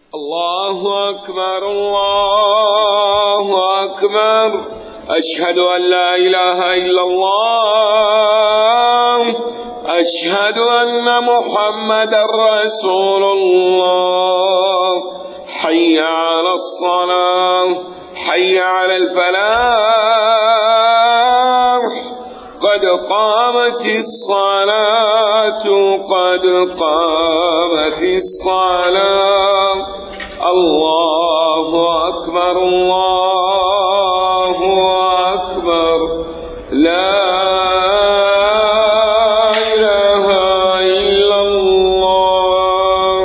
الله أكبر الله أكبر أشهد أن لا إله إلا الله أشهد أن محمدا رسول الله حي على الصلاة حي على الفلاح قد قامت الصلاة قد قامت الصلاة الله أكبر الله أكبر لا إله إلا الله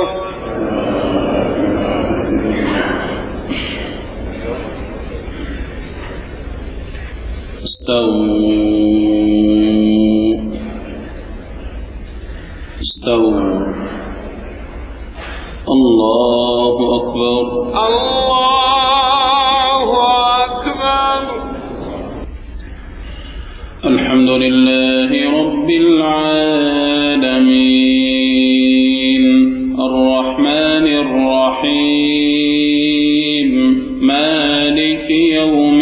استووا الله أكبر الله أكبر الحمد لله رب العالمين الرحمن الرحيم مالك يوم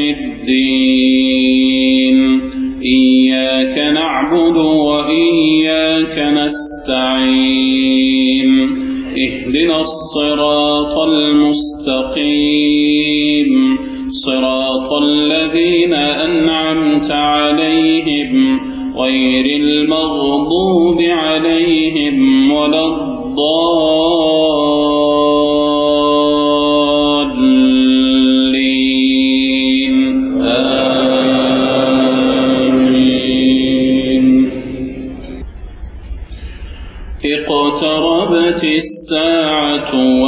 الدين إياك نعبد وإياك نستعين اهدنا الصراط المستقيم صراط الذين أنعمت عليهم غير المغضوب عليهم ولا الضالين آمين اقتربت الساعة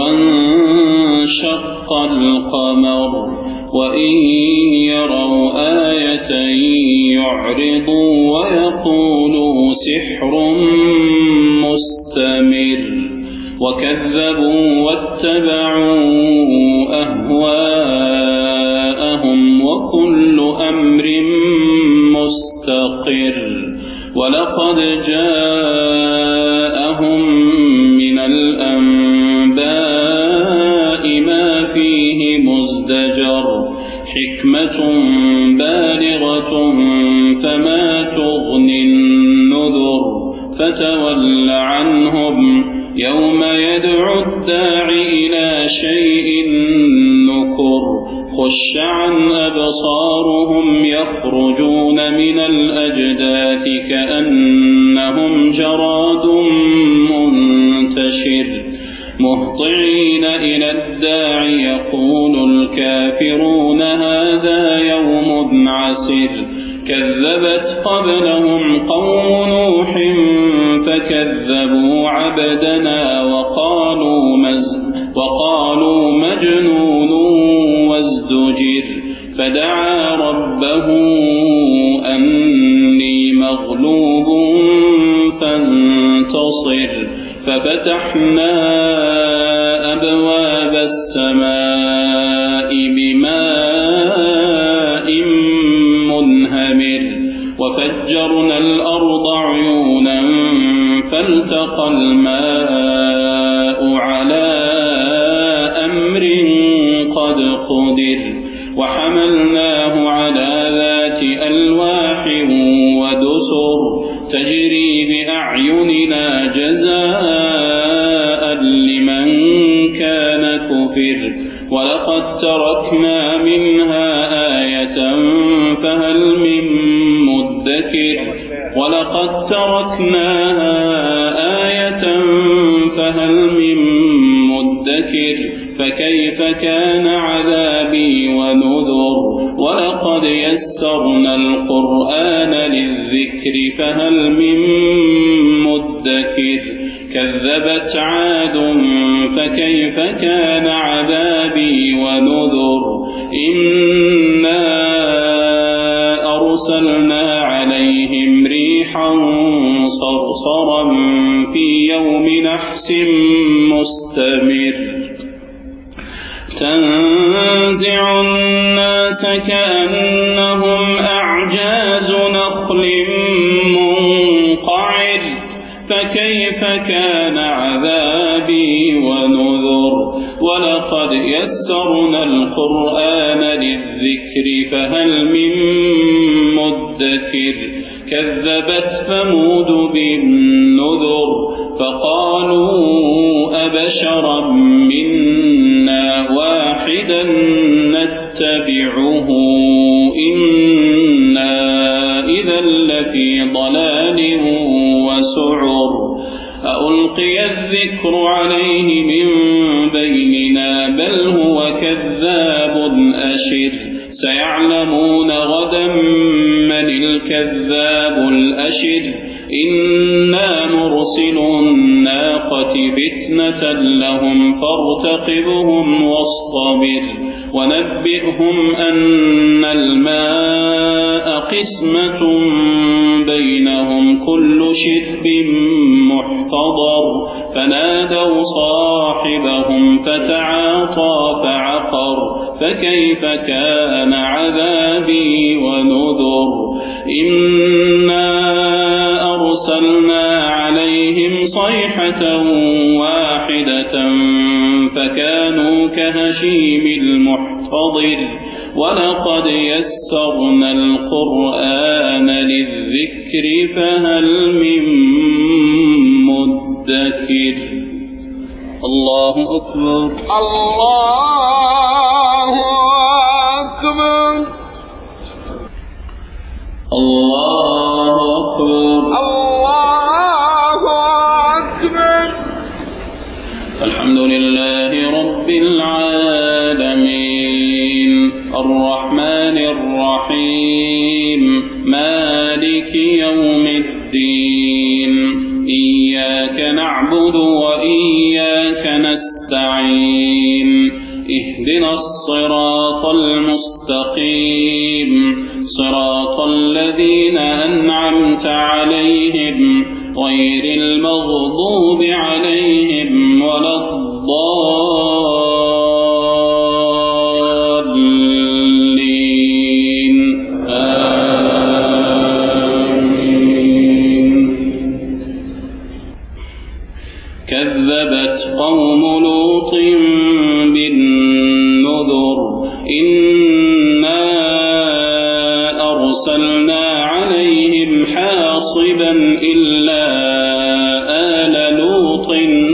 وانشق القمر وإن يروا آية يعرضوا ويقولوا سحر مستمر وكذبوا واتبعوا أهواءهم وكل أمر مستقر ولقد جاءهم من الأنباء ما فيه مزدجر حكمة بالغة فما تغني النذر فتول عنهم يوم يدعو الداع إلى شيء نكر خش عن أبصارهم يخرجون من الأجداث كأنهم جراد منتشر مهطعين إلى الداع يقول الكافرون هذا يوم عسر كذبت قبلهم قوم نوح فكذبوا عبدنا وقالوا مجنون وازدجر فدعا ربه أني مغلوب فانتصر ففتحنا أبواب السماء بماء منهمر وفجرنا الأرض عيونا فالتقى الماء على أمر قد قدر وحملناه على ذات ألواح ودسر تجري بأعيننا جزاء لمن كان كفر ولقد تركنا منها آية فهل من مدكر ولقد تركناها آية فهل من مدكر فكيف كان عذابي ونذر ولقد يسرنا القرآن للذكر فهل من مدكر كذبت عاد فكيف كان عذابي ونذر إنا أرسلنا عليهم ريحا صرصرا في يوم نحس مستمر تنزع الناس كأنهم أعجاز نخل منقعر فكيف كان عذابي ونذر يسرنا القرآن للذكر فهل من مدكر كذبت ثمود بالنذر فقالوا أبشرا منا واحدا نتبعه إنا إذا لفي ضلال وسعر ألقي الذكر عليه من بيننا بل هو كذاب أشر سيعلمون غدا من الكذاب الأشر إنا مرسل الناقة فتنة لهم فارتقبهم واصطبر ونبئهم أن الماء قسمة بينهم كل شرب محتضر فنادوا صاحبهم فتعاطى فعقر فكيف كان عذابي ونذر إنا أرسلنا عليهم صيحة واحدة فكانوا كهشيم المحتضر ولقد يسرنا القرآن للذكر فهل من مدكر الله أكبر الله أكبر الله أكبر الله أكبر الحمد لله رب العالمين الرحمن الرحيم مالك يوم الدين إياك نعبد وإياك نستعين اهدنا الصراط المستقيم صراط الذين أنعمت عليهم غير المغضوب عليهم ولا الضالين آمين كذبت قوم لوط بالنذر إنا أرسلنا عليهم حاصبا إلا آل لوط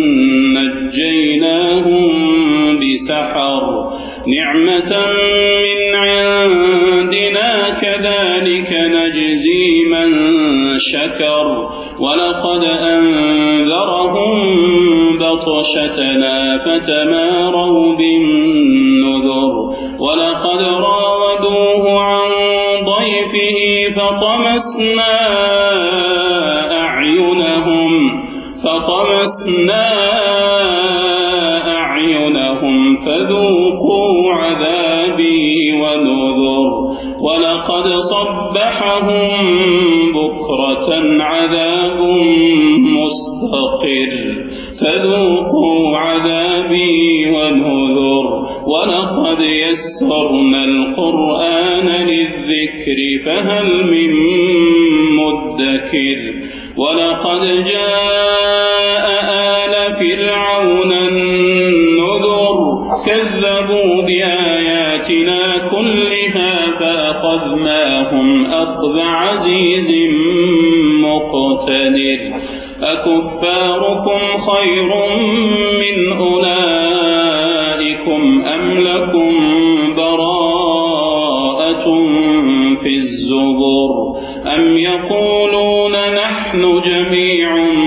نجيناهم بسحر نعمة من عندنا كذلك نجزي من شكر ولقد أنذرهم بطشتنا فتماروا بالنذر ولقد راودوه عن ضيفه فطمسنا أعينهم فذوقوا عذابي ونذر ولقد صبحهم بكرة عذاب مستقر فذوقوا عذابي ونذر ولقد يسرنا القرآن للذكر فهل من مدكر ولقد جاء آل فرعون النذر كذبوا بآياتنا كلها فأخذناهم أخذ عزيز مقتدر أكفاركم خير من أولئكم أم لكم براءة في الزبر أم يقولون نحن جميع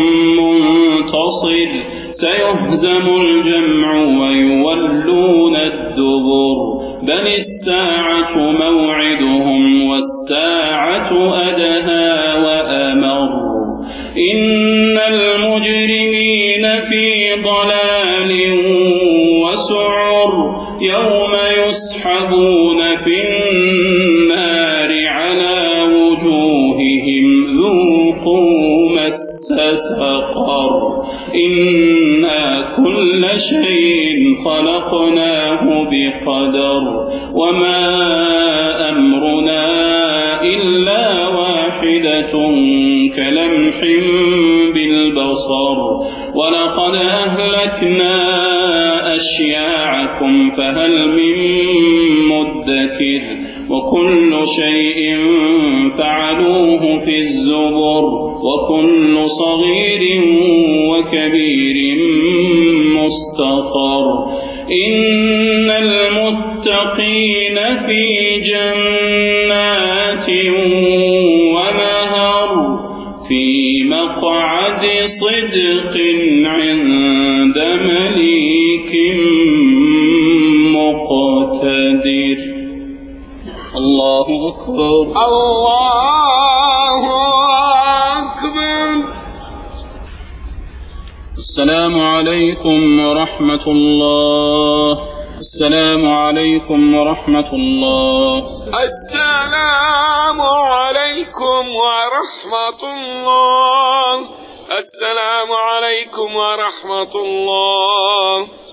منتصر سيهزم الجمع ويولون الدبر بل الساعة موعدهم والساعة أدهى وأمر إن المجرمين في ضلال وسعر يوم يسحبون في النار على وجوههم ذوقوا مس سقر إنا كل شيء خلقناه بقدر وما أمرنا إلا واحد واحدة كلمح بالبصر ولقد أهلكنا أشياعكم فهل من مدكر وكل شيء فعلوه في الزبر وكل صغير وكبير مستطر إن المتقين في جنات ونهر في مقعد صدق عند مليك مقتدر. الله أكبر. الله أكبر. السلام عليكم ورحمة الله. السلام عليكم ورحمة الله. السلام عليكم ورحمة الله. السلام عليكم ورحمة الله.